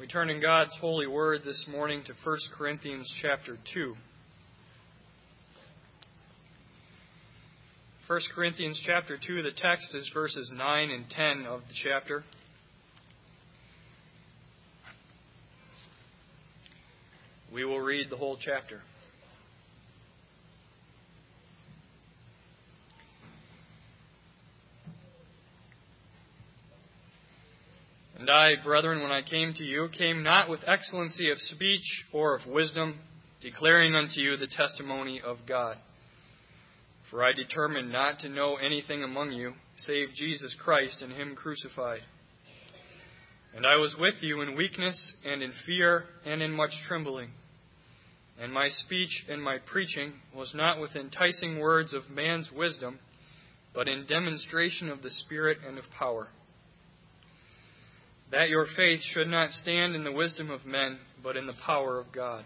We turn in God's holy word this morning to 1 Corinthians chapter 2. 1 Corinthians chapter 2, the text is verses 9 and 10 of the chapter. We will read the whole chapter. And I, brethren, when I came to you, came not with excellency of speech or of wisdom, declaring unto you the testimony of God. For I determined not to know anything among you, save Jesus Christ and Him crucified. And I was with you in weakness and in fear and in much trembling. And my speech and my preaching was not with enticing words of man's wisdom, but in demonstration of the Spirit and of power, that your faith should not stand in the wisdom of men, but in the power of God.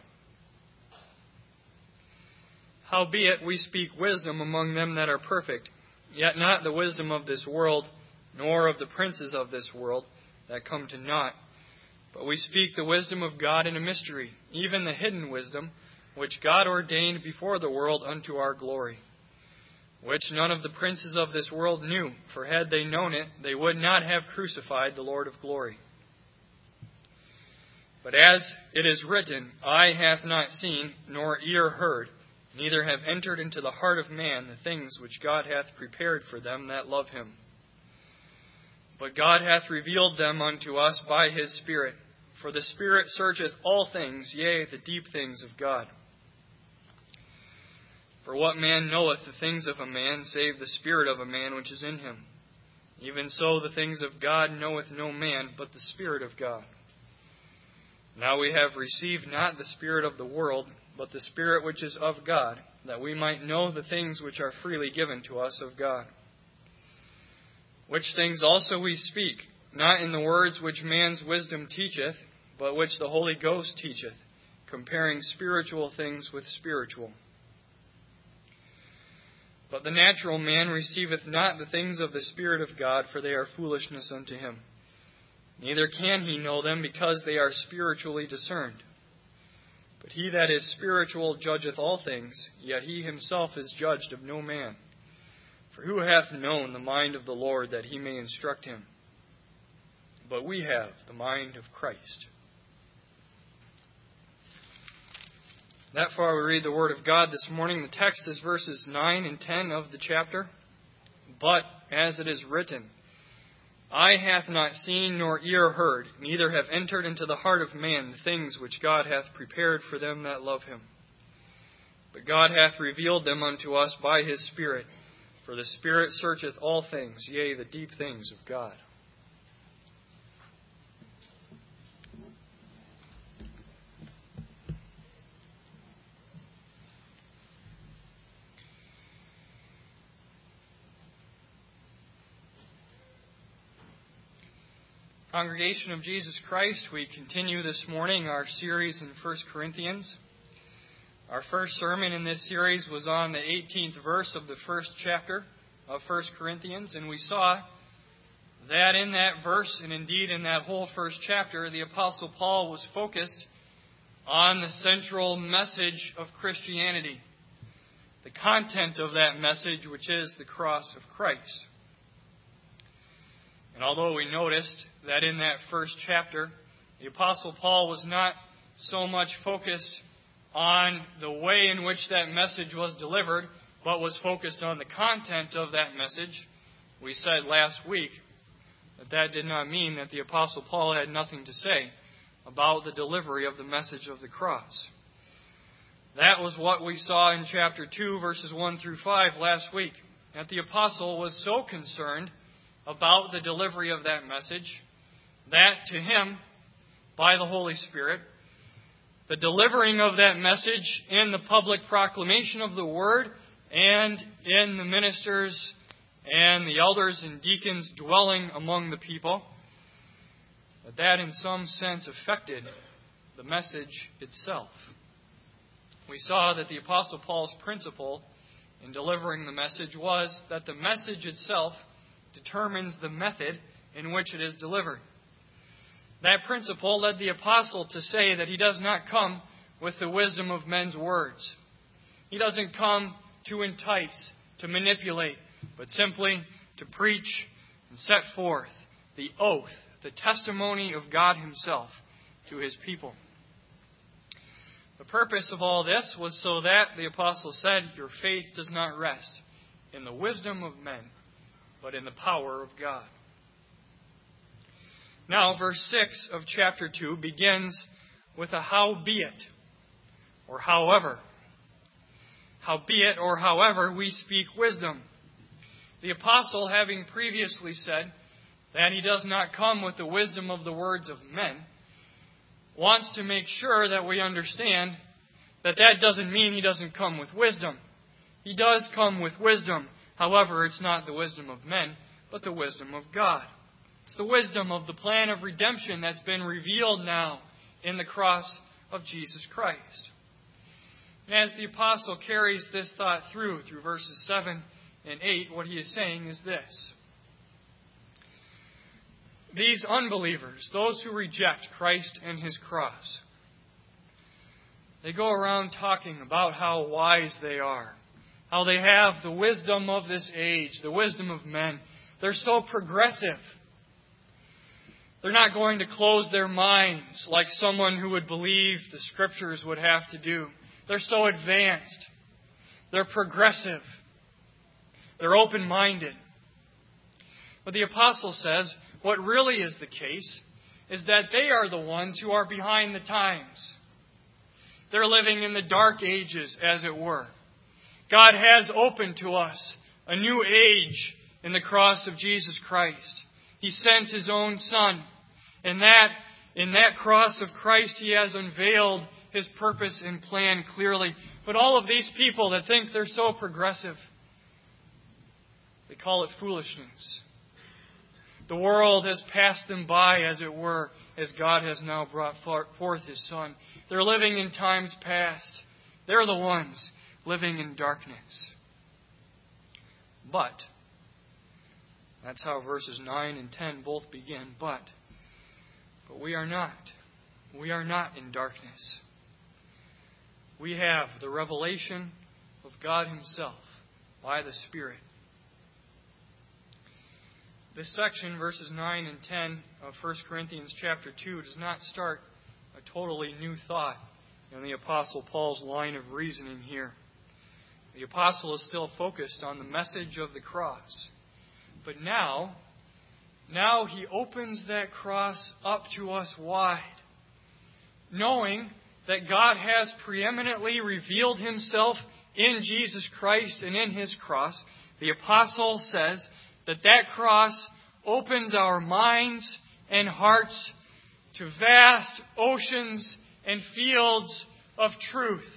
Howbeit we speak wisdom among them that are perfect, yet not the wisdom of this world, nor of the princes of this world, that come to naught. But we speak the wisdom of God in a mystery, even the hidden wisdom, which God ordained before the world unto our glory, which none of the princes of this world knew, for had they known it, they would not have crucified the Lord of glory. But as it is written, eye hath not seen, nor ear heard, neither have entered into the heart of man the things which God hath prepared for them that love Him. But God hath revealed them unto us by His Spirit. For the Spirit searcheth all things, yea, the deep things of God. For what man knoweth the things of a man, save the spirit of a man which is in him? Even so the things of God knoweth no man, but the Spirit of God. Now we have received not the spirit of the world, but the Spirit which is of God, that we might know the things which are freely given to us of God. Which things also we speak, not in the words which man's wisdom teacheth, but which the Holy Ghost teacheth, comparing spiritual things with spiritual. But the natural man receiveth not the things of the Spirit of God, for they are foolishness unto him. Neither can he know them, because they are spiritually discerned. But he that is spiritual judgeth all things, yet he himself is judged of no man. For who hath known the mind of the Lord, that he may instruct him? But we have the mind of Christ. That far we read the Word of God this morning. The text is verses 9 and 10 of the chapter. But, as it is written, eye hath not seen nor ear heard, neither have entered into the heart of man the things which God hath prepared for them that love Him. But God hath revealed them unto us by His Spirit. For the Spirit searcheth all things, yea, the deep things of God. Congregation of Jesus Christ, we continue this morning our series in 1 Corinthians. Our first sermon in this series was on the 18th verse of the first chapter of 1 Corinthians, and we saw that in that verse, and indeed in that whole first chapter, the Apostle Paul was focused on the central message of Christianity, the content of that message, which is the cross of Christ. And although we noticed that in that first chapter, the Apostle Paul was not so much focused on the way in which that message was delivered, but was focused on the content of that message, we said last week that did not mean that the Apostle Paul had nothing to say about the delivery of the message of the cross. That was what we saw in chapter 2, verses 1 through 5 last week, that the Apostle was so concerned about the delivery of that message, that to him, by the Holy Spirit, the delivering of that message in the public proclamation of the Word and in the ministers and the elders and deacons dwelling among the people, that in some sense affected the message itself. We saw that the Apostle Paul's principle in delivering the message was that the message itself determines the method in which it is delivered. That principle led the apostle to say that he does not come with the wisdom of men's words. He doesn't come to entice, to manipulate, but simply to preach and set forth the oath, the testimony of God Himself to His people. The purpose of all this was so that, the apostle said, your faith does not rest in the wisdom of men, but in the power of God. Now, verse 6 of chapter 2 begins with a howbeit, or however. Howbeit, or however, we speak wisdom. The apostle, having previously said that he does not come with the wisdom of the words of men, wants to make sure that we understand that that doesn't mean he doesn't come with wisdom. He does come with wisdom. However, it's not the wisdom of men, but the wisdom of God. It's the wisdom of the plan of redemption that's been revealed now in the cross of Jesus Christ. And as the apostle carries this thought through verses 7 and 8, what he is saying is this. These unbelievers, those who reject Christ and His cross, they go around talking about how wise they are, how they have the wisdom of this age, the wisdom of men. They're so progressive. They're not going to close their minds like someone who would believe the Scriptures would have to do. They're so advanced. They're progressive. They're open-minded. But the apostle says, what really is the case is that they are the ones who are behind the times. They're living in the dark ages, as it were. God has opened to us a new age in the cross of Jesus Christ. He sent His own Son. And in that cross of Christ, He has unveiled His purpose and plan clearly. But all of these people that think they're so progressive, they call it foolishness. The world has passed them by, as it were, as God has now brought forth His Son. They're living in times past. They're the ones living in darkness. But, that's how verses 9 and 10 both begin, but we are not. We are not in darkness. We have the revelation of God Himself by the Spirit. This section, verses 9 and 10 of 1 Corinthians chapter 2, does not start a totally new thought in the Apostle Paul's line of reasoning here. The Apostle is still focused on the message of the cross. But now he opens that cross up to us wide, knowing that God has preeminently revealed Himself in Jesus Christ and in His cross. The Apostle says that cross opens our minds and hearts to vast oceans and fields of truth.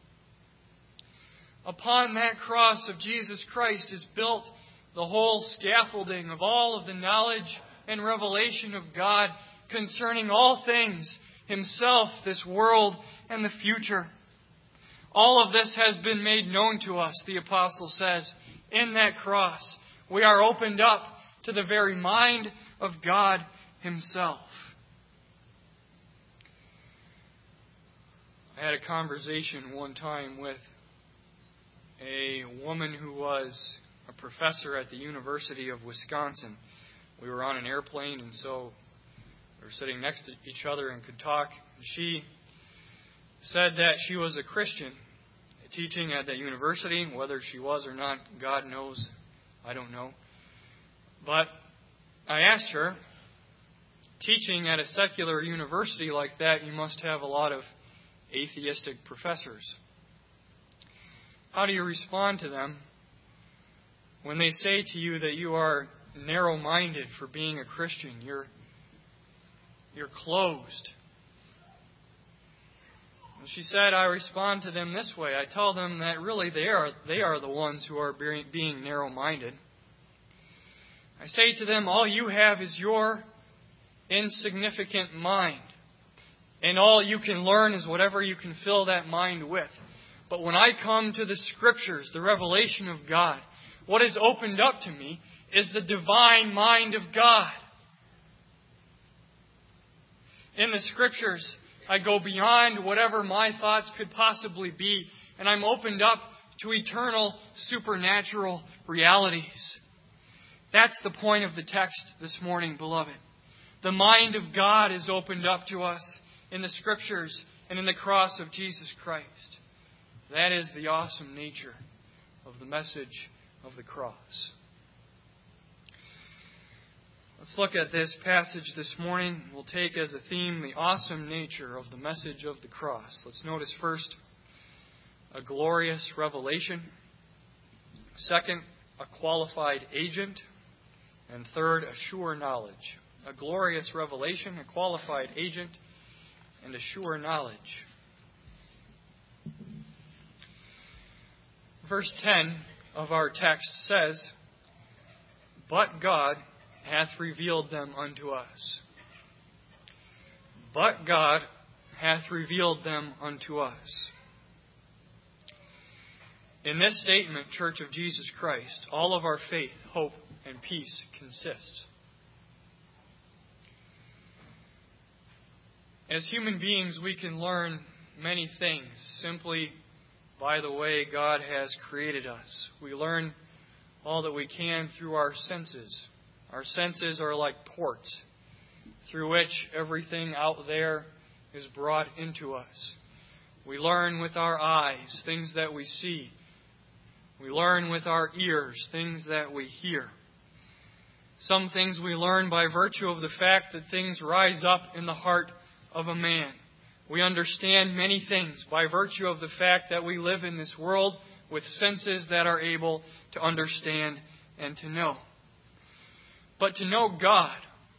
Upon that cross of Jesus Christ is built the whole scaffolding of all of the knowledge and revelation of God concerning all things, Himself, this world, and the future. All of this has been made known to us, the Apostle says, in that cross. We are opened up to the very mind of God Himself. I had a conversation one time with a woman who was a professor at the University of Wisconsin. We were on an airplane, and so we were sitting next to each other and could talk. And she said that she was a Christian, teaching at that university. Whether she was or not, God knows. I don't know. But I asked her, teaching at a secular university like that, you must have a lot of atheistic professors. How do you respond to them when they say to you that you are narrow-minded for being a Christian? You're closed. And she said, I respond to them this way. I tell them that really they are the ones who are being narrow-minded. I say to them, all you have is your insignificant mind. And all you can learn is whatever you can fill that mind with. But when I come to the Scriptures, the revelation of God, what is opened up to me is the divine mind of God. In the Scriptures, I go beyond whatever my thoughts could possibly be, and I'm opened up to eternal, supernatural realities. That's the point of the text this morning, beloved. The mind of God is opened up to us in the Scriptures and in the cross of Jesus Christ. That is the awesome nature of the message of the cross. Let's look at this passage this morning. We'll take as a theme the awesome nature of the message of the cross. Let's notice first a glorious revelation. Second, a qualified agent. And third, a sure knowledge. A glorious revelation, a qualified agent, and a sure knowledge. Verse 10 of our text says, "But God hath revealed them unto us." But God hath revealed them unto us. In this statement, Church of Jesus Christ, all of our faith, hope, and peace consists. As human beings, we can learn many things simply by the way God has created us. We learn all that we can through our senses. Our senses are like ports through which everything out there is brought into us. We learn with our eyes things that we see. We learn with our ears things that we hear. Some things we learn by virtue of the fact that things rise up in the heart of a man. We understand many things by virtue of the fact that we live in this world with senses that are able to understand and to know. But to know God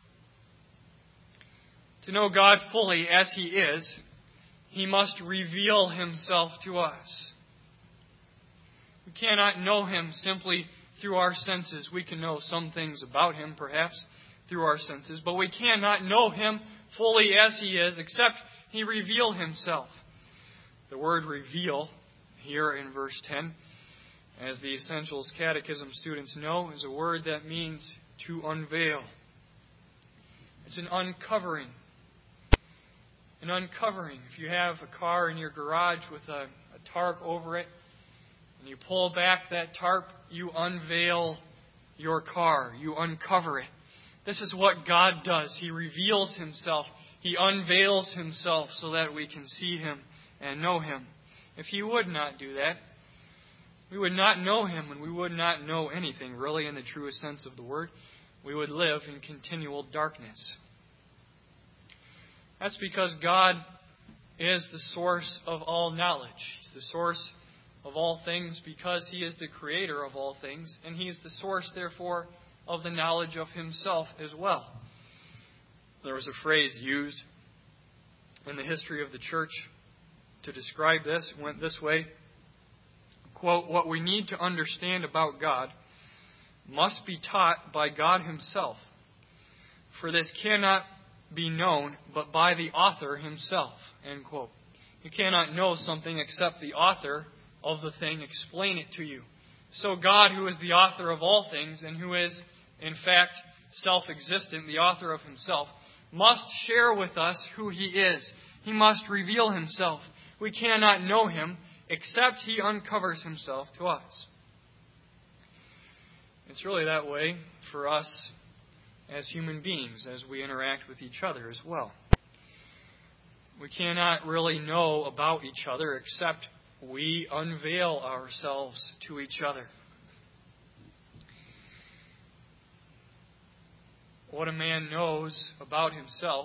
fully as He is, He must reveal Himself to us. We cannot know Him simply through our senses. We can know some things about Him, perhaps, through our senses, but we cannot know Him fully as He is except He reveal Himself. The word reveal here in verse 10, as the Essentials Catechism students know, is a word that means to unveil. It's an uncovering. An uncovering. If you have a car in your garage with a tarp over it, and you pull back that tarp, you unveil your car. You uncover it. This is what God does. He reveals Himself. He unveils Himself so that we can see Him and know Him. If He would not do that, we would not know Him, and we would not know anything, really, in the truest sense of the word. We would live in continual darkness. That's because God is the source of all knowledge. He's the source of all things because He is the creator of all things, and He is the source, therefore, of the knowledge of Himself as well. There was a phrase used in the history of the church to describe this. It went this way, quote, "What we need to understand about God must be taught by God Himself, for this cannot be known but by the author Himself." End quote. You cannot know something except the author of the thing explain it to you. So God, who is the author of all things and who is, in fact, self-existent, the author of Himself, must share with us who He is. He must reveal Himself. We cannot know Him except He uncovers Himself to us. It's really that way for us as human beings as we interact with each other as well. We cannot really know about each other except we unveil ourselves to each other. What a man knows about himself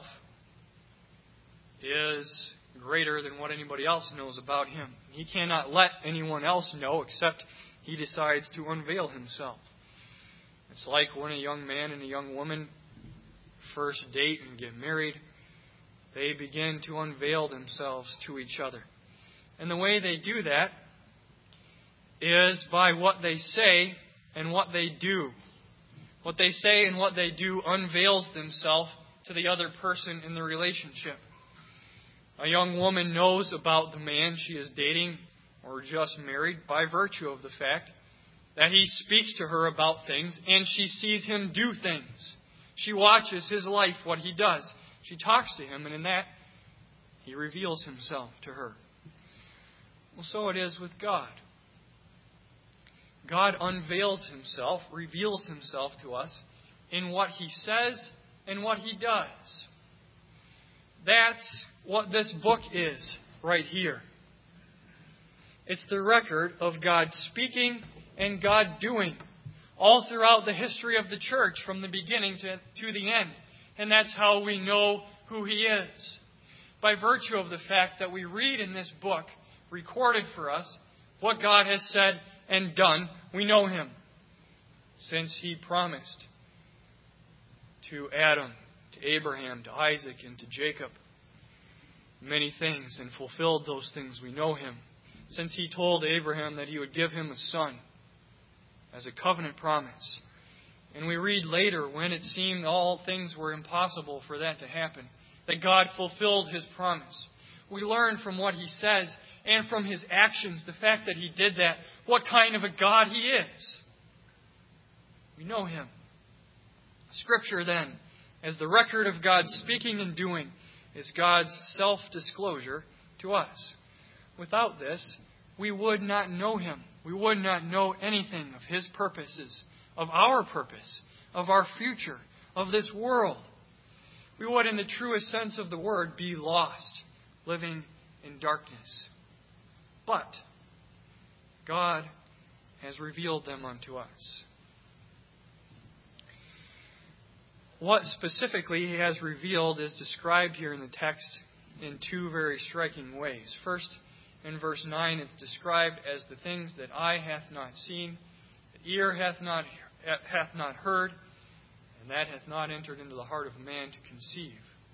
is greater than what anybody else knows about him. He cannot let anyone else know except he decides to unveil himself. It's like when a young man and a young woman first date and get married, they begin to unveil themselves to each other. And the way they do that is by what they say and what they do. What they say and what they do unveils themselves to the other person in the relationship. A young woman knows about the man she is dating or just married by virtue of the fact that he speaks to her about things and she sees him do things. She watches his life, what he does. She talks to him, and in that, he reveals himself to her. Well, so it is with God. God unveils himself, reveals himself to us in what he says and what he does. That's what this book is right here. It's the record of God speaking and God doing all throughout the history of the church from the beginning to the end. And that's how we know who He is. By virtue of the fact that we read in this book, recorded for us, what God has said and done, we know Him. Since He promised to Adam, to Abraham, to Isaac, and to Jacob many things and fulfilled those things, we know Him. Since He told Abraham that He would give him a son as a covenant promise. And we read later, when it seemed all things were impossible for that to happen, that God fulfilled His promise. We learn from what He says and from His actions, the fact that He did that, what kind of a God He is. We know Him. Scripture, then, as the record of God speaking and doing, is God's self-disclosure to us. Without this, we would not know Him. We would not know anything of His purposes, of our purpose, of our future, of this world. We would, in the truest sense of the word, be lost, living in darkness. But God has revealed them unto us. What specifically He has revealed is described here in the text in two very striking ways. First, in verse 9, it's described as the things that eye hath not seen, that ear hath not heard, and that hath not entered into the heart of man to conceive.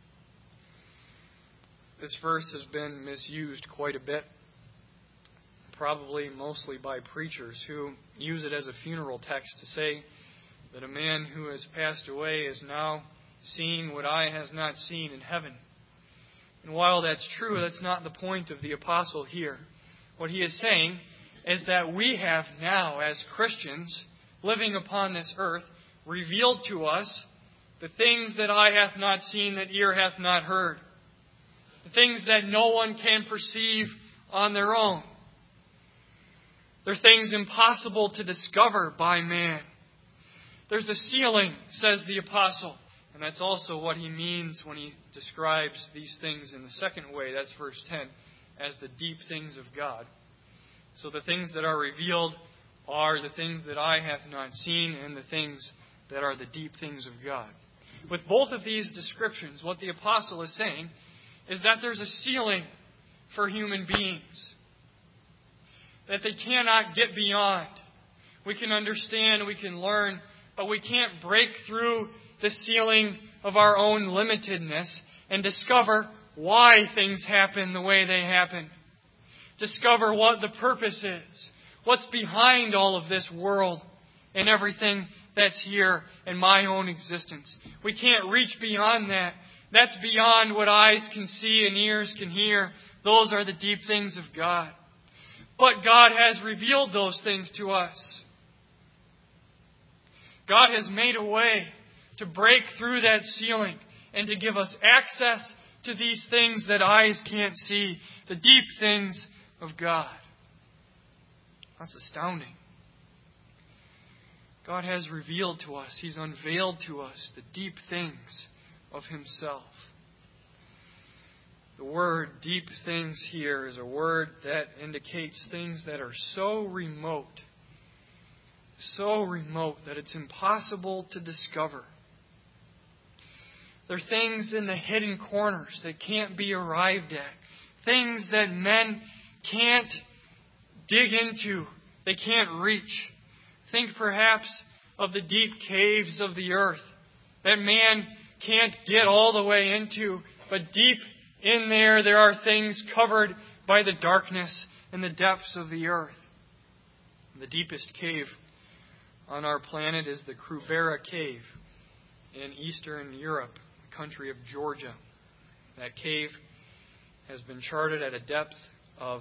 This verse has been misused quite a bit, probably mostly by preachers who use it as a funeral text to say that a man who has passed away is now seeing what eye has not seen in heaven. And while that's true, that's not the point of the apostle here. What he is saying is that we have now, as Christians, living upon this earth, revealed to us the things that eye hath not seen, that ear hath not heard. The things that no one can perceive on their own. They're things impossible to discover by man. There's a ceiling, says the apostle. And that's also what he means when he describes these things in the second way. That's verse 10, as the deep things of God. So the things that are revealed are the things that eye hath not seen, and the things that are the deep things of God. With both of these descriptions, what the apostle is saying is that there's a ceiling for human beings that they cannot get beyond. We can understand, we can learn, but we can't break through the ceiling of our own limitedness and discover why things happen the way they happen. Discover what the purpose is. What's behind all of this world and everything that's here in my own existence. We can't reach beyond that. That's beyond what eyes can see and ears can hear. Those are the deep things of God. But God has revealed those things to us. God has made a way to break through that ceiling and to give us access to these things that eyes can't see, the deep things of God. That's astounding. God has revealed to us, He's unveiled to us the deep things of Himself. The word deep things here is a word that indicates things that are so remote that it's impossible to discover. They're things in the hidden corners that can't be arrived at. Things that men can't dig into. They can't reach. Think perhaps of the deep caves of the earth that man can't get all the way into. But deep in there are things covered by the darkness and the depths of the earth. The deepest cave on our planet is the Krubera Cave in Eastern Europe, the country of Georgia. That cave has been charted at a depth of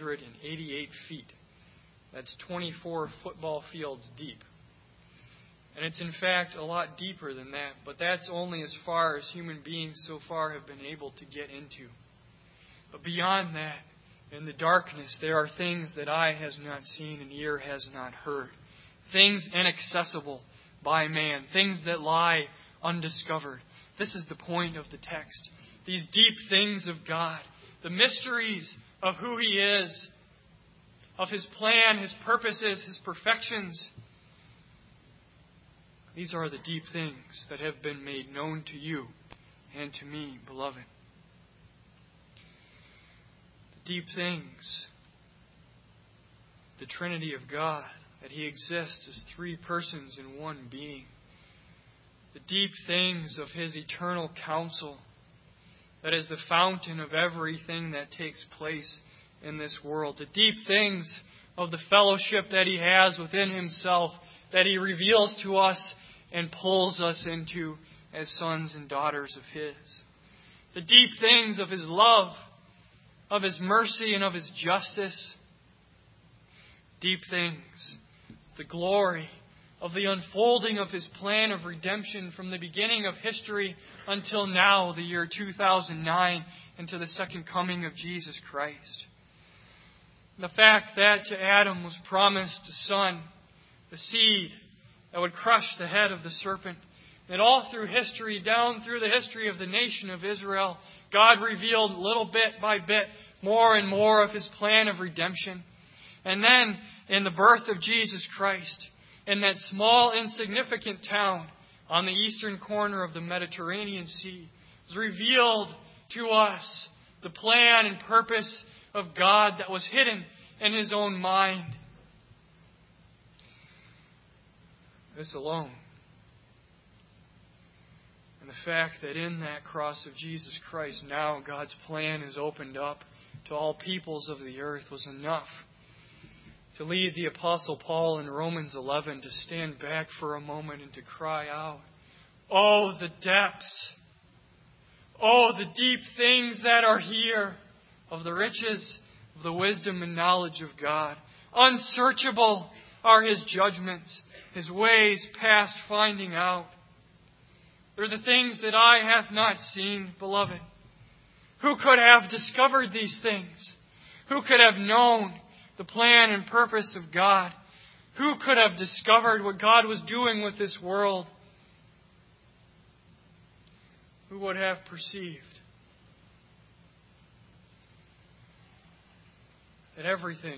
7,188 feet. That's 24 football fields deep. And it's in fact a lot deeper than that. But that's only as far as human beings so far have been able to get into. But beyond that, in the darkness, there are things that eye has not seen and ear has not heard. Things inaccessible by man. Things that lie undiscovered. This is the point of the text. These deep things of God. The mysteries of who He is. Of His plan, His purposes, His perfections. These are the deep things that have been made known to you and to me, beloved. The deep things. The Trinity of God. That He exists as three persons in one being. The deep things of His eternal counsel. That is the fountain of everything that takes place in this world. The deep things of the fellowship that He has within Himself, that He reveals to us and pulls us into as sons and daughters of His. The deep things of His love, of His mercy, and of His justice. Deep things. The glory of the unfolding of His plan of redemption from the beginning of history until now, the year 2009, and to the second coming of Jesus Christ. The fact that to Adam was promised a son, the seed that would crush the head of the serpent. That all through history, down through the history of the nation of Israel, God revealed little bit by bit more and more of His plan of redemption. And then, in the birth of Jesus Christ, in that small, insignificant town on the eastern corner of the Mediterranean Sea, was revealed to us the plan and purpose of God that was hidden in His own mind. This alone. And the fact that in that cross of Jesus Christ, now God's plan is opened up to all peoples of the earth was enough to lead the Apostle Paul in Romans 11 to stand back for a moment and to cry out, "Oh, the depths! Oh, the deep things that are here of the riches of the wisdom and knowledge of God. Unsearchable are His judgments, His ways past finding out. They're the things that eye hath not seen, beloved. Who could have discovered these things? Who could have known the plan and purpose of God? Who could have discovered what God was doing with this world? Who would have perceived that everything,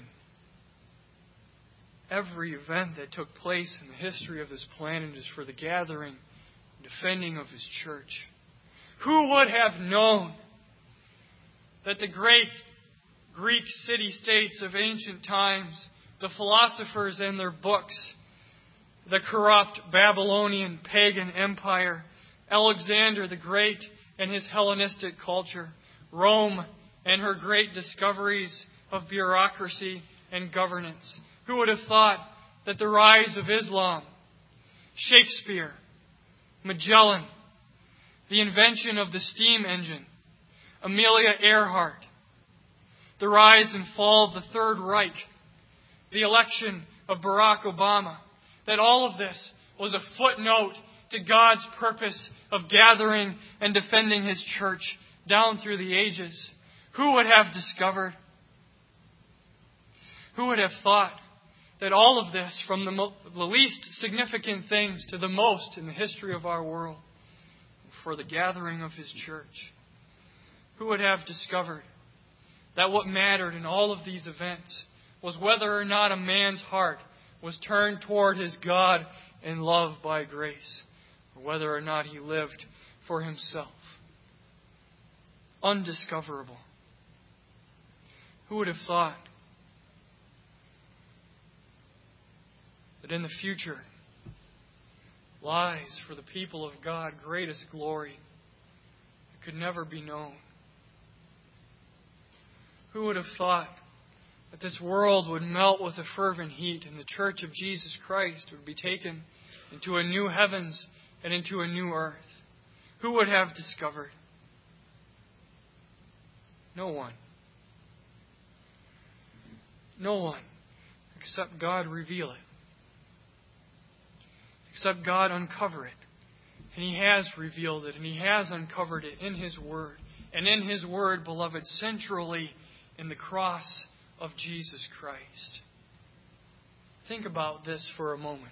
every event that took place in the history of this planet is for the gathering and defending of His church? Who would have known that the great Greek city-states of ancient times, the philosophers and their books, the corrupt Babylonian pagan empire, Alexander the Great and his Hellenistic culture, Rome and her great discoveries of bureaucracy and governance. Who would have thought that the rise of Islam, Shakespeare, Magellan, the invention of the steam engine, Amelia Earhart, the rise and fall of the Third Reich, the election of Barack Obama, that all of this was a footnote to God's purpose of gathering and defending His church down through the ages? Who would have discovered? Who would have thought that all of this, from the least significant things to the most in the history of our world, for the gathering of His church? Who would have discovered that what mattered in all of these events was whether or not a man's heart was turned toward his God in love by grace, or whether or not he lived for himself? Undiscoverable. Who would have thought that in the future lies for the people of God greatest glory that could never be known? Who would have thought that this world would melt with a fervent heat and the church of Jesus Christ would be taken into a new heavens and into a new earth? Who would have discovered? No one. No one except God reveal it. except God uncover it. And He has revealed it, and He has uncovered it in His Word. And in His Word, beloved, centrally in the cross of Jesus Christ. Think about this for a moment.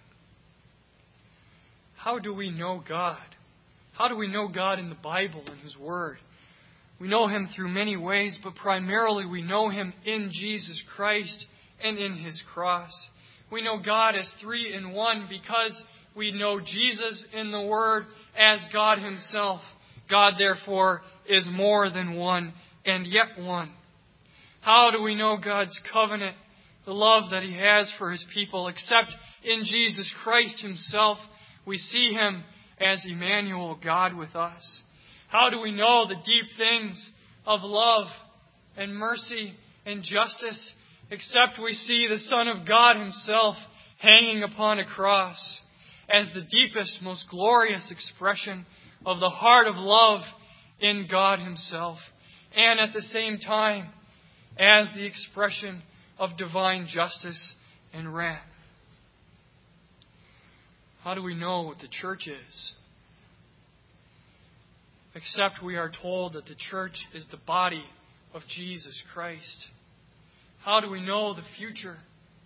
How do we know God? How do we know God in the Bible and His Word? We know Him through many ways, but primarily we know Him in Jesus Christ and in His cross. We know God as three in one because we know Jesus in the Word as God Himself. God, therefore, is more than one and yet one. How do we know God's covenant, the love that He has for His people, except in Jesus Christ Himself? We see Him as Emmanuel, God with us. How do we know the deep things of love and mercy and justice, except we see the Son of God Himself hanging upon a cross as the deepest, most glorious expression of the heart of love in God Himself, and at the same time as the expression of divine justice and wrath? How do we know what the church is? Except we are told that the church is the body of Jesus Christ. How do we know the future?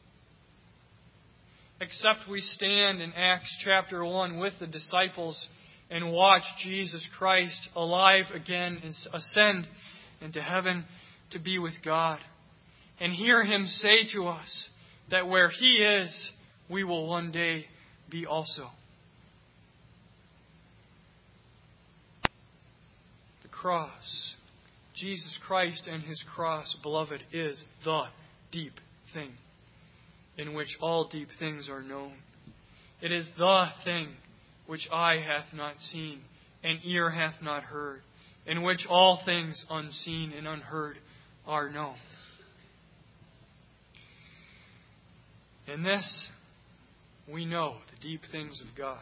Except we stand in Acts chapter 1 with the disciples and watch Jesus Christ alive again and ascend into heaven to be with God. And hear Him say to us that where He is, we will one day be also. The cross, Jesus Christ and His cross, beloved, is the deep thing in which all deep things are known. It is the thing which eye hath not seen and ear hath not heard, in which all things unseen and unheard are known. In this, we know the deep things of God.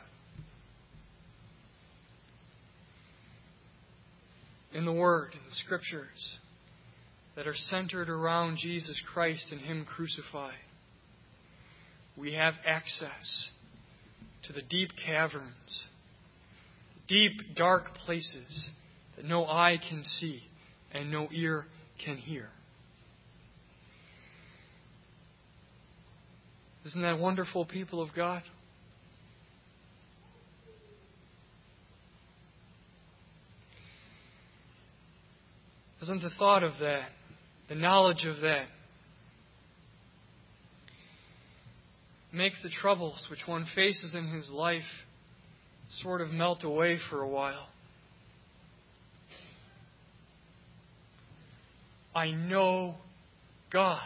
In the Word, in the Scriptures that are centered around Jesus Christ and Him crucified, we have access to the deep caverns, deep, dark places that no eye can see and no ear can hear. Isn't that wonderful, people of God? Doesn't the thought of that, the knowledge of that, make the troubles which one faces in his life sort of melt away for a while? I know God.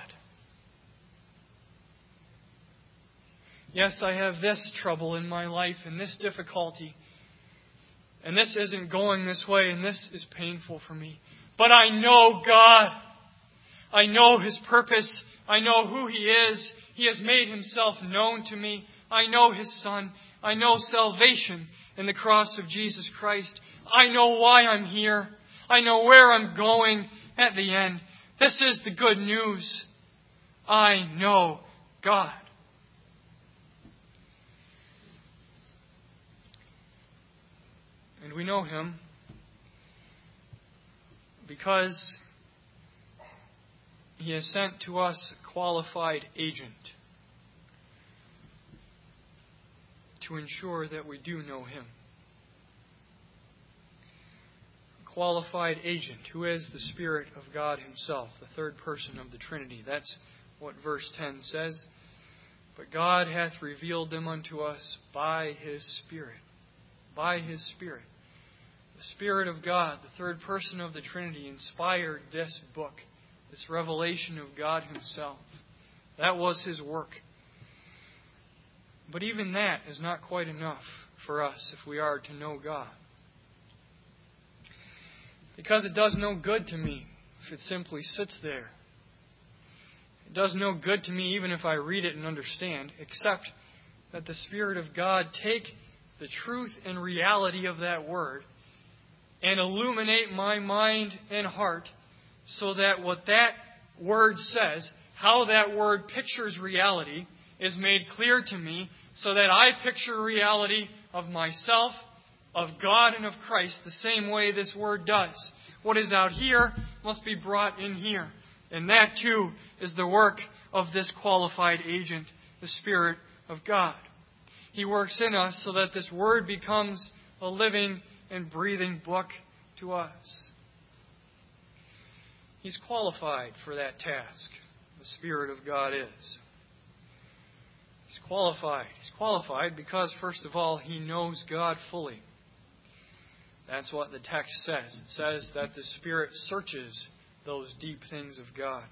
Yes, I have this trouble in my life and this difficulty, and this isn't going this way, and this is painful for me. But I know God. I know His purpose. I know who He is. He has made Himself known to me. I know His Son. I know salvation in the cross of Jesus Christ. I know why I'm here. I know where I'm going at the end. This is the good news. I know God. And we know Him because He has sent to us a qualified agent to ensure that we do know Him. A qualified agent who is the Spirit of God Himself, the third person of the Trinity. That's what verse 10 says. But God hath revealed them unto us by His Spirit. By His Spirit. The Spirit of God, the third person of the Trinity, inspired this book, this revelation of God Himself. That was His work. But even that is not quite enough for us if we are to know God. Because it does no good to me if it simply sits there. It does no good to me even if I read it and understand, except that the Spirit of God take the truth and reality of that Word and illuminate my mind and heart so that what that Word says, how that Word pictures reality, is made clear to me so that I picture a reality of myself, of God, and of Christ the same way this Word does. What is out here must be brought in here. And that, too, is the work of this qualified agent, the Spirit of God. He works in us so that this Word becomes a living and breathing book to us. He's qualified for that task. The Spirit of God is. He's qualified. He's qualified because, first of all, He knows God fully. That's what the text says. It says that the Spirit searches those deep things of God.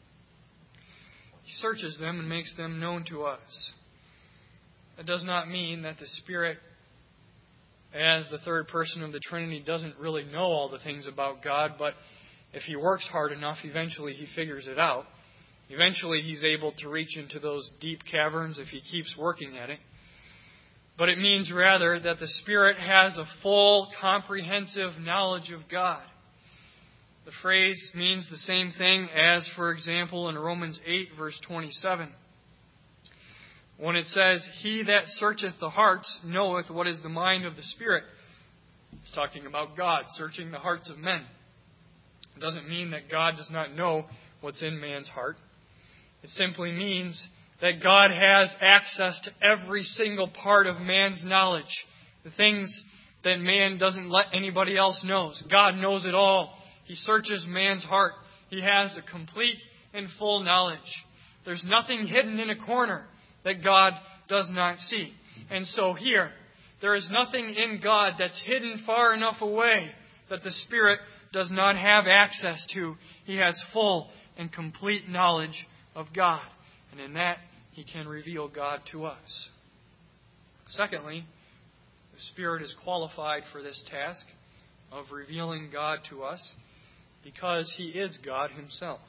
He searches them and makes them known to us. That does not mean that the Spirit, as the third person of the Trinity, doesn't really know all the things about God, but if He works hard enough, eventually He figures it out. Eventually He's able to reach into those deep caverns if He keeps working at it. But it means rather that the Spirit has a full, comprehensive knowledge of God. The phrase means the same thing as, for example, in Romans 8, verse 27. When it says, "He that searcheth the hearts knoweth what is the mind of the Spirit." It's talking about God searching the hearts of men. It doesn't mean that God does not know what's in man's heart. It simply means that God has access to every single part of man's knowledge. The things that man doesn't let anybody else know. God knows it all. He searches man's heart. He has a complete and full knowledge. There's nothing hidden in a corner that God does not see. And so here, there is nothing in God that's hidden far enough away that the Spirit does not have access to. He has full and complete knowledge of God. And in that, He can reveal God to us. Secondly, the Spirit is qualified for this task of revealing God to us because He is God Himself.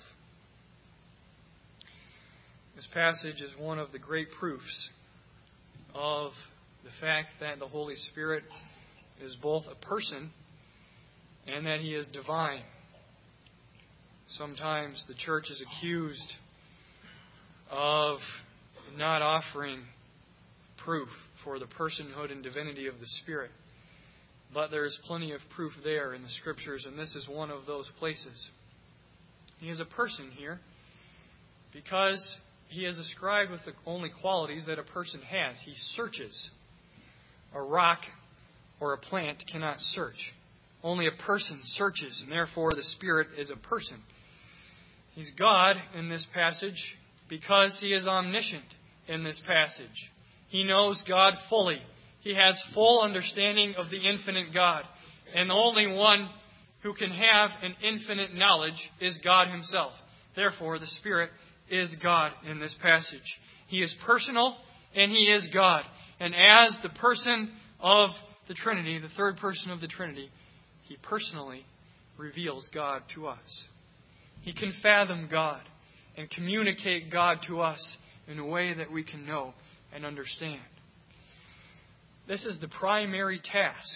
This passage is one of the great proofs of the fact that the Holy Spirit is both a person and that He is divine. Sometimes the church is accused of not offering proof for the personhood and divinity of the Spirit. But there is plenty of proof there in the Scriptures, and this is one of those places. He is a person here because He is ascribed with the only qualities that a person has. He searches. A rock or a plant cannot search. Only a person searches, and therefore the Spirit is a person. He's God in this passage because He is omniscient in this passage. He knows God fully. He has full understanding of the infinite God. And the only one who can have an infinite knowledge is God Himself. Therefore, the Spirit is God in this passage. He is personal and He is God. And as the person of the Trinity, the third person of the Trinity, He personally reveals God to us. He can fathom God and communicate God to us in a way that we can know and understand. This is the primary task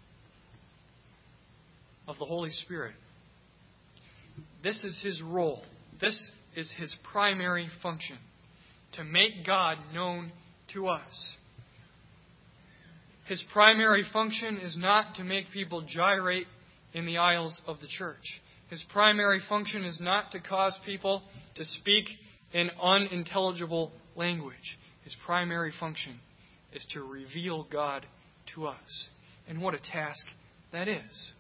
of the Holy Spirit. This is His role. This is His primary function, to make God known to us. His primary function is not to make people gyrate in the aisles of the church. His primary function is not to cause people to speak in unintelligible language. His primary function is to reveal God to us. And what a task that is.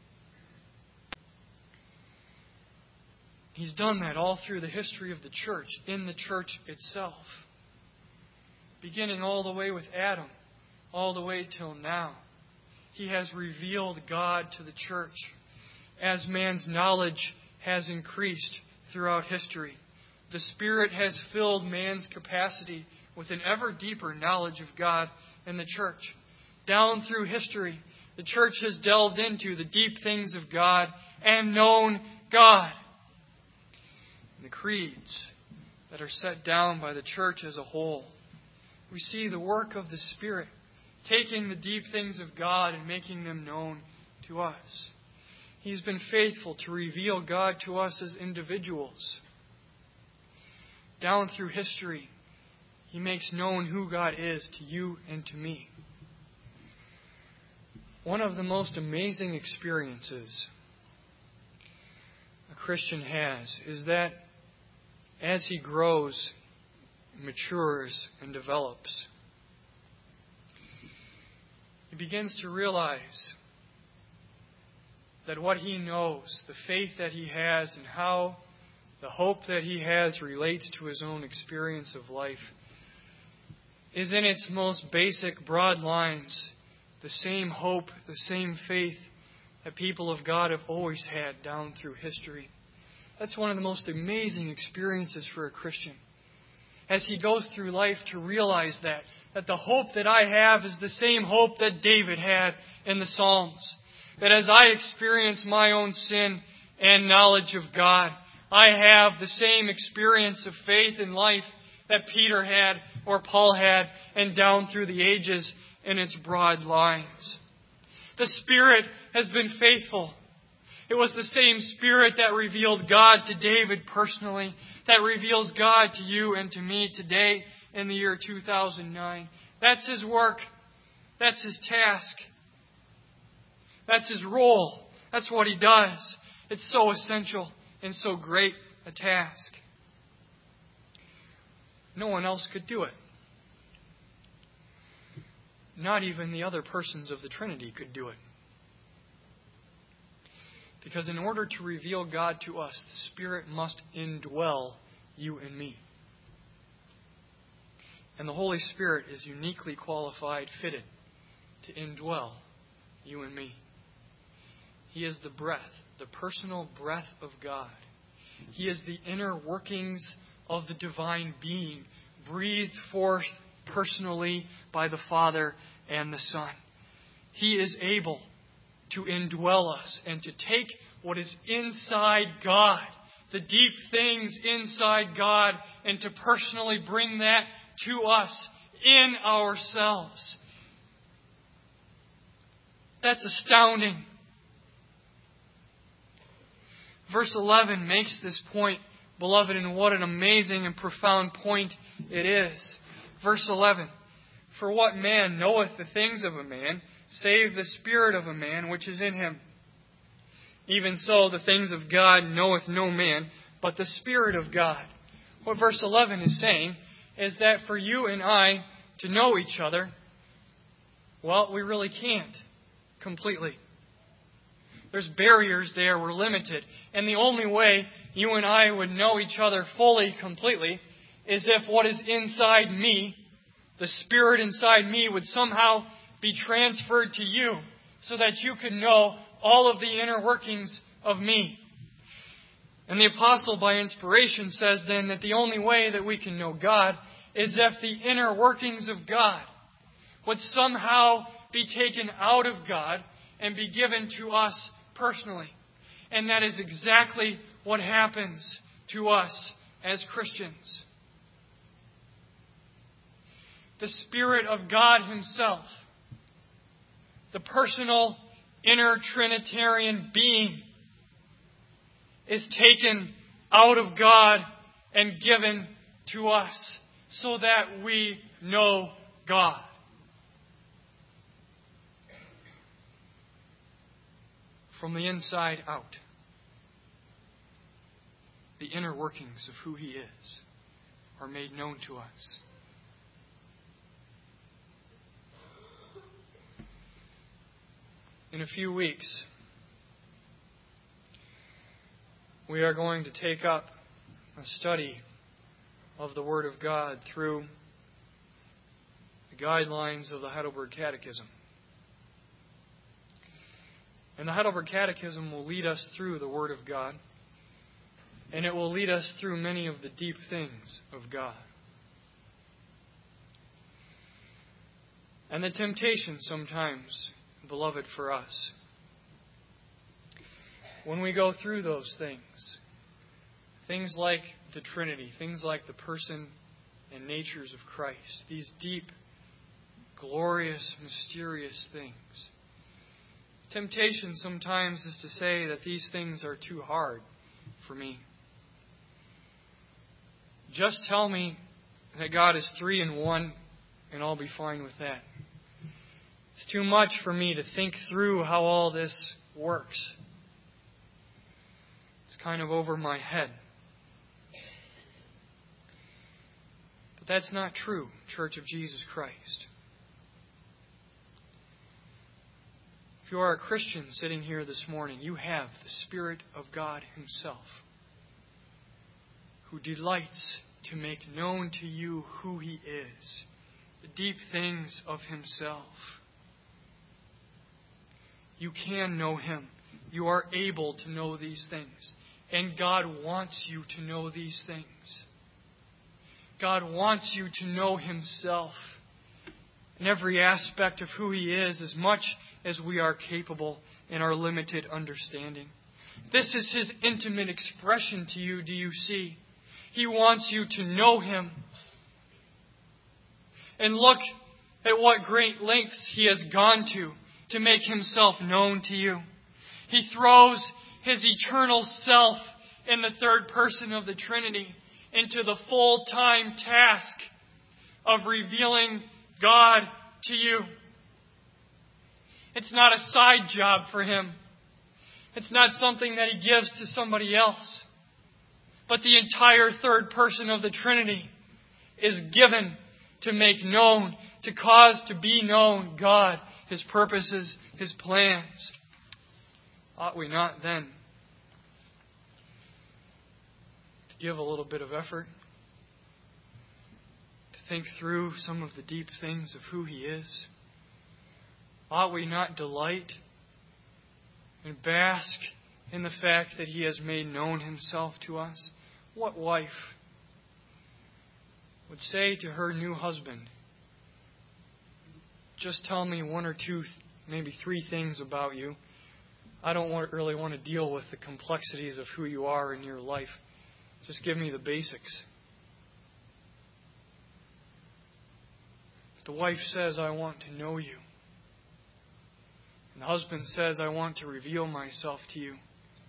He's done that all through the history of the church, in the church itself. Beginning all the way with Adam, all the way till now. He has revealed God to the church as man's knowledge has increased throughout history. The Spirit has filled man's capacity with an ever deeper knowledge of God and the church. Down through history, the church has delved into the deep things of God and known God. The creeds that are set down by the church as a whole, we see the work of the Spirit taking the deep things of God and making them known to us. He's been faithful to reveal God to us as individuals. Down through history, He makes known who God is to you and to me. One of the most amazing experiences a Christian has is that as he grows, matures, and develops, he begins to realize that what he knows, the faith that he has, and how the hope that he has relates to his own experience of life is in its most basic, broad lines the same hope, the same faith that people of God have always had down through history. That's one of the most amazing experiences for a Christian. As he goes through life to realize that the hope that I have is the same hope that David had in the Psalms. That as I experience my own sin and knowledge of God, I have the same experience of faith in life that Peter had or Paul had, and down through the ages in its broad lines. The Spirit has been faithful. It was the same Spirit that revealed God to David personally, that reveals God to you and to me today in the year 2009. That's His work. That's His task. That's His role. That's what He does. It's so essential and so great a task. No one else could do it. Not even the other persons of the Trinity could do it. Because in order to reveal God to us, the Spirit must indwell you and me. And the Holy Spirit is uniquely qualified, fitted to indwell you and me. He is the breath, the personal breath of God. He is the inner workings of the divine being, breathed forth personally by the Father and the Son. He is able to indwell us and to take what is inside God, the deep things inside God, and to personally bring that to us in ourselves. That's astounding. Verse 11 makes this point, beloved, and what an amazing and profound point it is. Verse 11, "For what man knoweth the things of a man, save the spirit of a man which is in him? Even so, the things of God knoweth no man, but the Spirit of God." What verse 11 is saying is that for you and I to know each other, well, we really can't completely. There's barriers there. We're limited. And the only way you and I would know each other fully, completely, is if what is inside me, the Spirit inside me, would somehow be transferred to you so that you could know all of the inner workings of me. And the Apostle, by inspiration, says then that the only way that we can know God is if the inner workings of God would somehow be taken out of God and be given to us personally. And that is exactly what happens to us as Christians. The Spirit of God Himself, the personal inner Trinitarian being, is taken out of God and given to us so that we know God. From the inside out, the inner workings of who He is are made known to us. In a few weeks, we are going to take up a study of the Word of God through the guidelines of the Heidelberg Catechism. And the Heidelberg Catechism will lead us through the Word of God, and it will lead us through many of the deep things of God. And the temptation sometimes, beloved, for us, when we go through those things like the Trinity, things like the person and natures of Christ, these deep, glorious, mysterious things, temptation sometimes is to say that these things are too hard for me. Just tell me that God is three in one, and I'll be fine with that. It's too much for me to think through how all this works. It's kind of over my head. But that's not true, Church of Jesus Christ. If you are a Christian sitting here this morning, you have the Spirit of God Himself, who delights to make known to you who He is, the deep things of Himself. You can know Him. You are able to know these things. And God wants you to know these things. God wants you to know Himself in every aspect of who He is, as much as we are capable in our limited understanding. This is His intimate expression to you, do you see? He wants you to know Him. And look at what great lengths He has gone to make Himself known to you. He throws His eternal self in the third person of the Trinity into the full-time task of revealing God to you. It's not a side job for Him. It's not something that He gives to somebody else. But the entire third person of the Trinity is given to make known, to cause to be known God, His purposes, His plans. Ought we not then to give a little bit of effort to think through some of the deep things of who He is? Ought we not delight and bask in the fact that He has made known Himself to us? What wife would say to her new husband, just tell me one or two, maybe three things about you. I don't really want to deal with the complexities of who you are in your life. Just give me the basics. The wife says, I want to know you. And the husband says, I want to reveal myself to you.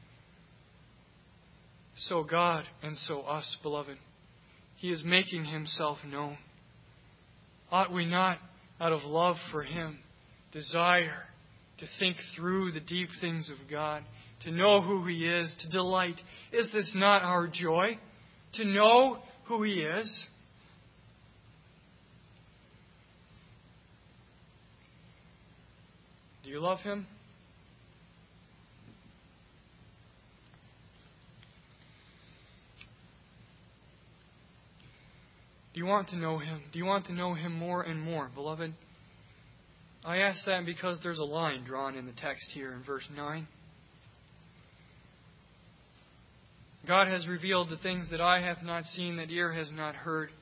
So God and so us, beloved, He is making Himself known. Ought we not, out of love for Him, desire to think through the deep things of God, to know who He is, to delight? Is this not our joy? To know who He is? Do you love Him? Do you want to know Him? Do you want to know Him more and more, beloved? I ask that because there's a line drawn in the text here in verse 9. God has revealed the things that eye hath not seen, that ear has not heard.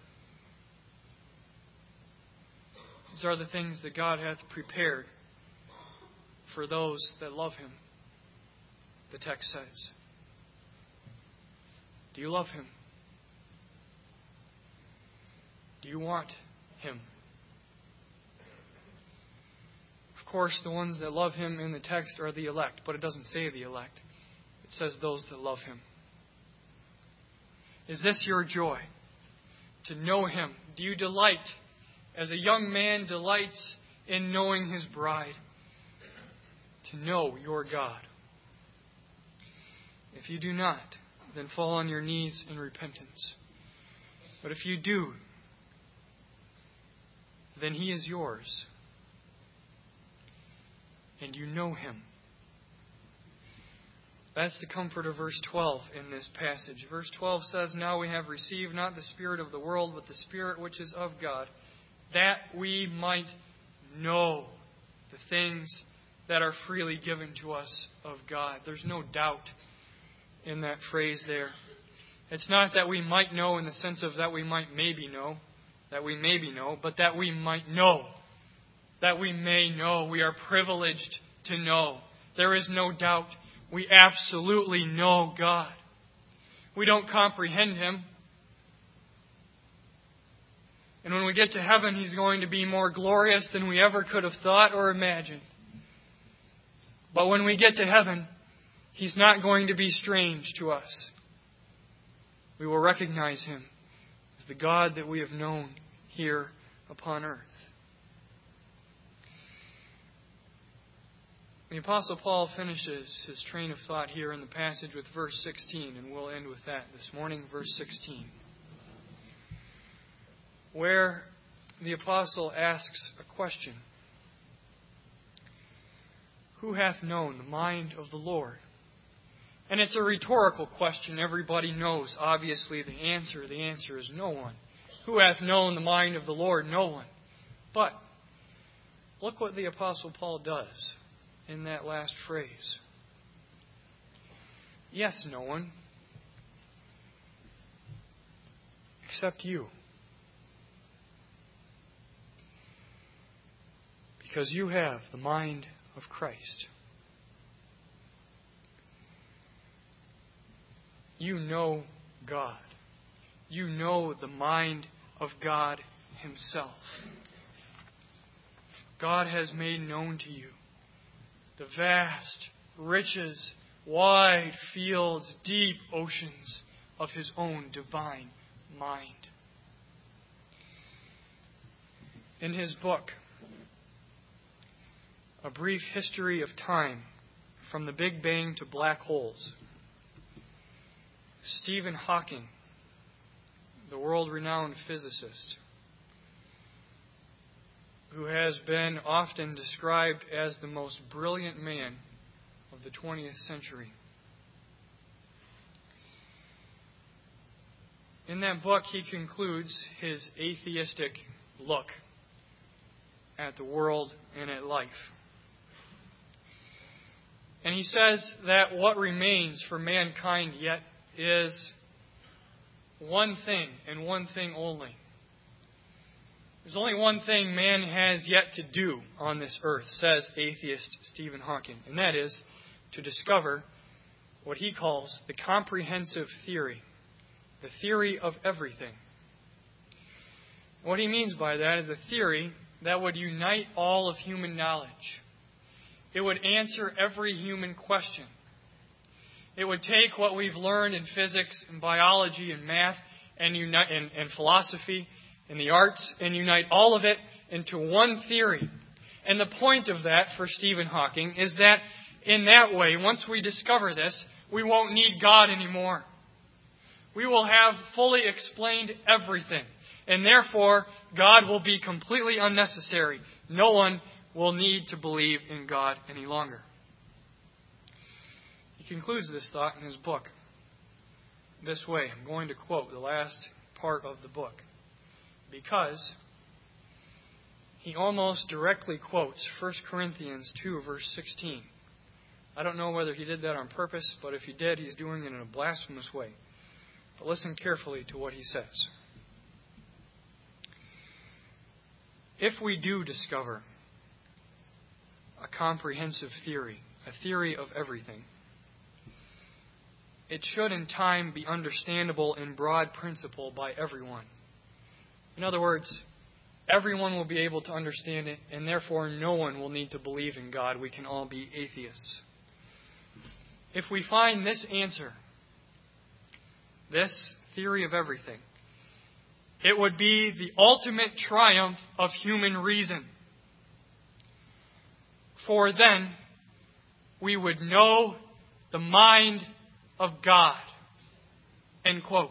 These are the things that God hath prepared for those that love Him, the text says. Do you love Him? Do you want Him? Of course, the ones that love Him in the text are the elect, but it doesn't say the elect. It says those that love Him. Is this your joy? To know Him? Do you delight, as a young man delights in knowing his bride, to know your God? If you do not, then fall on your knees in repentance. But if you do, then He is yours. And you know Him. That's the comfort of verse 12 in this passage. Verse 12 says, Now we have received not the spirit of the world, but the Spirit which is of God, that we might know the things that are freely given to us of God. There's no doubt in that phrase there. It's not that we might know in the sense of that we might maybe know, but that we might know. That we may know. We are privileged to know. There is no doubt. We absolutely know God. We don't comprehend Him. And when we get to heaven, He's going to be more glorious than we ever could have thought or imagined. But when we get to heaven, He's not going to be strange to us. We will recognize Him as the God that we have known here upon earth. The Apostle Paul finishes his train of thought here in the passage with verse 16, and we'll end with that this morning, verse 16, where the Apostle asks a question. Who hath known the mind of the Lord? And it's a rhetorical question. Everybody knows, obviously, the answer. The answer is no one. Who hath known the mind of the Lord? No one. But look what the Apostle Paul does in that last phrase. Yes, no one. Except you. Because you have the mind of Christ. You know God. You know the mind of God Himself. God has made known to you the vast riches, wide fields, deep oceans of His own divine mind. In his book, A Brief History of Time, From the Big Bang to Black Holes, Stephen Hawking, the world-renowned physicist, who has been often described as the most brilliant man of the 20th century. In that book, he concludes his atheistic look at the world and at life. And he says that what remains for mankind yet is one thing and one thing only. There's only one thing man has yet to do on this earth, says atheist Stephen Hawking, and that is to discover what he calls the comprehensive theory, the theory of everything. What he means by that is a theory that would unite all of human knowledge. It would answer every human question. It would take what we've learned in physics and biology and math and philosophy and the arts and unite all of it into one theory. And the point of that for Stephen Hawking is that in that way, once we discover this, we won't need God anymore. We will have fully explained everything. And therefore, God will be completely unnecessary. No one will need to believe in God any longer. He concludes this thought in his book this way. I'm going to quote the last part of the book, because he almost directly quotes 1 Corinthians 2, verse 16. I don't know whether he did that on purpose, but if he did, he's doing it in a blasphemous way. But listen carefully to what he says. If we do discover a comprehensive theory, a theory of everything, it should in time be understandable in broad principle by everyone. In other words, everyone will be able to understand it, and therefore no one will need to believe in God. We can all be atheists. If we find this answer, this theory of everything, it would be the ultimate triumph of human reason. For then, we would know the mind of God. End quote.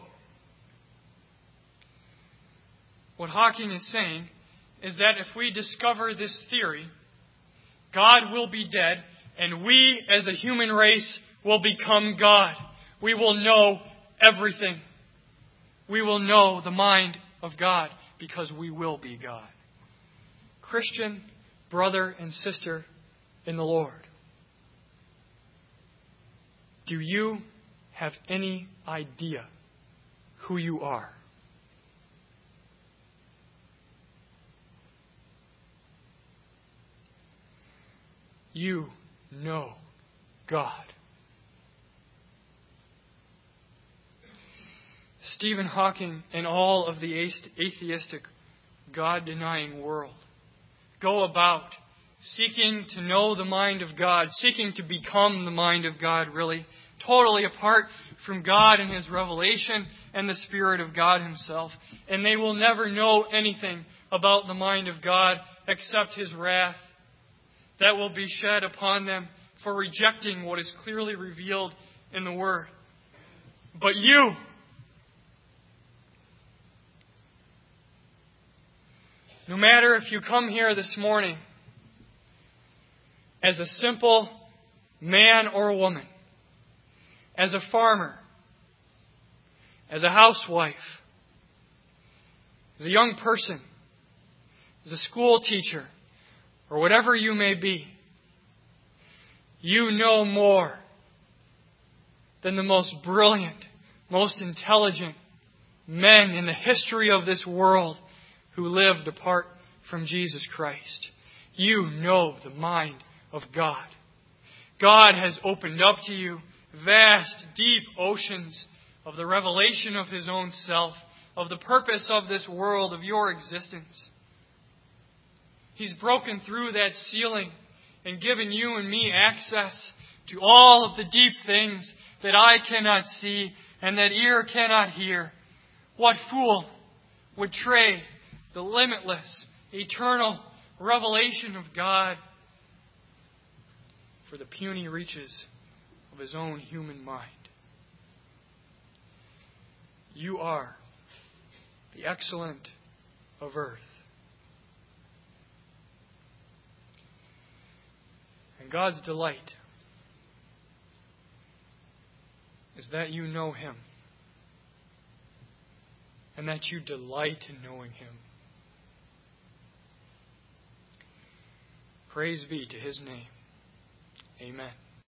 What Hawking is saying is that if we discover this theory, God will be dead, and we as a human race will become God. We will know everything. We will know the mind of God because we will be God. Christian, brother and sister in the Lord, do you have any idea who you are? You know God. Stephen Hawking and all of the atheistic, God-denying world go about seeking to know the mind of God, seeking to become the mind of God, really, totally apart from God and His revelation and the Spirit of God Himself. And they will never know anything about the mind of God except His wrath that will be shed upon them for rejecting what is clearly revealed in the Word. But you, no matter if you come here this morning as a simple man or woman, as a farmer, as a housewife, as a young person, as a school teacher, or whatever you may be, you know more than the most brilliant, most intelligent men in the history of this world who lived apart from Jesus Christ. You know the mind of God. God has opened up to you vast, deep oceans of the revelation of His own self, of the purpose of this world, of your existence. He's broken through that ceiling and given you and me access to all of the deep things that eye cannot see and that ear cannot hear. What fool would trade the limitless, eternal revelation of God for the puny reaches of his own human mind? You are the excellent of earth. And God's delight is that you know Him and that you delight in knowing Him. Praise be to His name. Amen.